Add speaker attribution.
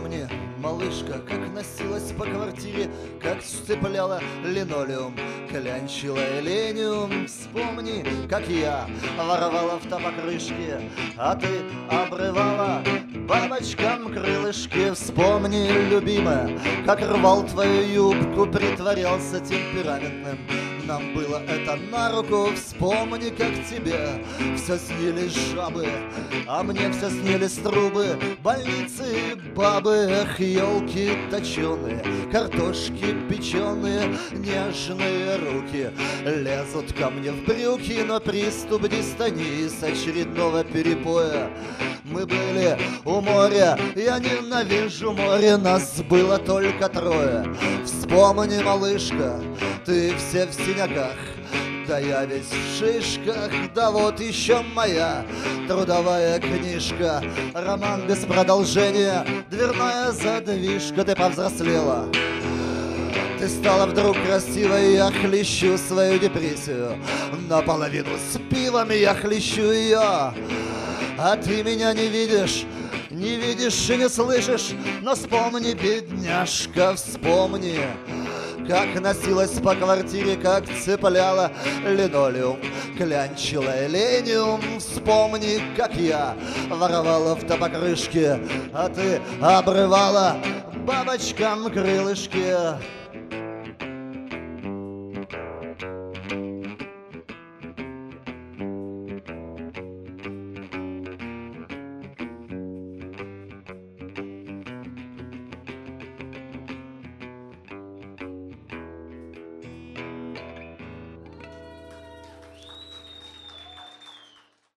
Speaker 1: Вспомни, малышка, как носилась по квартире, как сцепляла линолеум, клянчила элениум. Вспомни, как я воровала в табакрышке, а ты обрывала бабочкам крылышки. Вспомни, любимая, как рвал твою юбку, притворялся темпераментным. Нам было это на руку. Вспомни, как тебе все снились жабы, а мне все снились трубы, больницы, бабы. Эх, елки точеные, картошки печеные, нежные руки лезут ко мне в брюки, но приступ дистонии с очередного перепоя. Мы были у моря, я ненавижу море, нас было только трое. Вспомни, малышка, ты все в синяках, да я весь в шишках. Да вот еще моя трудовая книжка, роман без продолжения, дверная задвижка. Ты повзрослела, ты стала вдруг красивой, я хлещу свою депрессию наполовину с пивом, я хлещу ее. А ты меня не видишь и не слышишь, но вспомни, бедняжка, вспомни, как носилась по квартире, как цепляла линолеум, клянчила элениум. Вспомни, как я воровала в табакрышке, а ты обрывала бабочкам крылышки.